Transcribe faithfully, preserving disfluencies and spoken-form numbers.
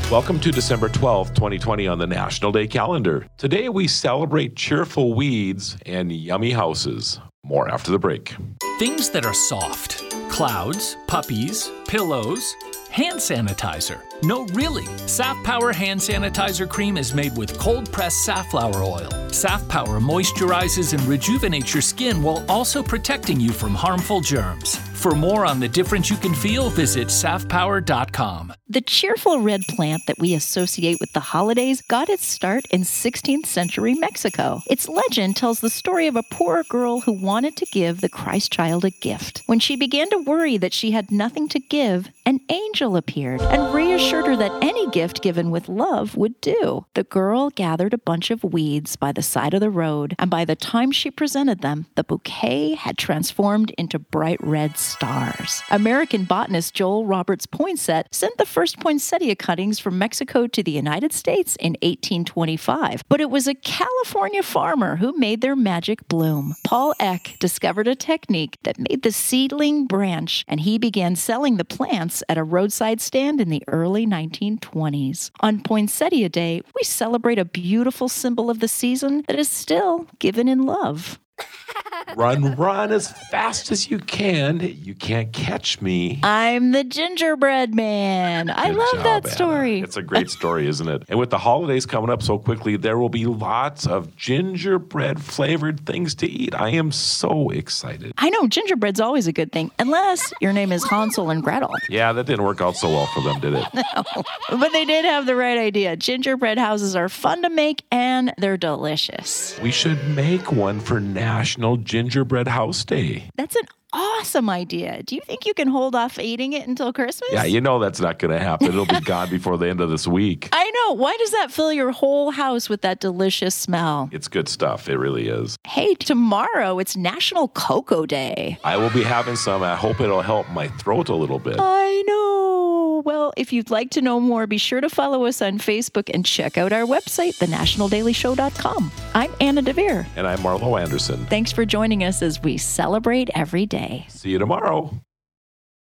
Welcome to December twelfth, twenty twenty on the National Day calendar. Today we celebrate cheerful weeds and yummy houses. More after the break. Things that are soft. Clouds, puppies, pillows, hand sanitizer. No, really. Saf Power hand sanitizer cream is made with cold-pressed safflower oil. Saf Power moisturizes and rejuvenates your skin while also protecting you from harmful germs. For more on the difference you can feel, visit saf power dot com. The cheerful red plant that we associate with the holidays got its start in sixteenth century Mexico. Its legend tells the story of a poor girl who wanted to give the Christ child a gift. When she began to worry that she had nothing to give, an angel appeared and reassured her that any gift given with love would do. The girl gathered a bunch of weeds by the side of the road, and by the time she presented them, the bouquet had transformed into bright red stars. American botanist Joel Roberts Poinsett sent the first poinsettia cuttings from Mexico to the United States in eighteen twenty-five, but it was a California farmer who made their magic bloom. Paul Eck discovered a technique that made the seedling branch, and he began selling the plants at a roadside stand in the early nineteen twenties. On Poinsettia Day, we celebrate a beautiful symbol of the season that is still given in love. Run, run as fast as you can. You can't catch me. I'm the gingerbread man. I Good love job, that Anna. story. It's a great story, isn't it? And with the holidays coming up so quickly, there will be lots of gingerbread flavored things to eat. I am so excited. I know gingerbread's always a good thing, unless your name is Hansel and Gretel. Yeah, that didn't work out so well for them, did it? No, but they did have the right idea. Gingerbread houses are fun to make and they're delicious. We should make one for National Gingerbread House Day. That's an awesome idea. Do you think you can hold off eating it until Christmas? Yeah, you know that's not going to happen. It'll be gone before the end of this week. I know. Why does that fill your whole house with that delicious smell? It's good stuff. It really is. Hey, tomorrow it's National Cocoa Day. I will be having some. I hope it'll help my throat a little bit. I know. Well, if you'd like to know more, be sure to follow us on Facebook and check out our website, the national daily show dot com. I'm Anna DeVere. And I'm Marlo Anderson. Thanks for joining us as we celebrate every day. See you tomorrow.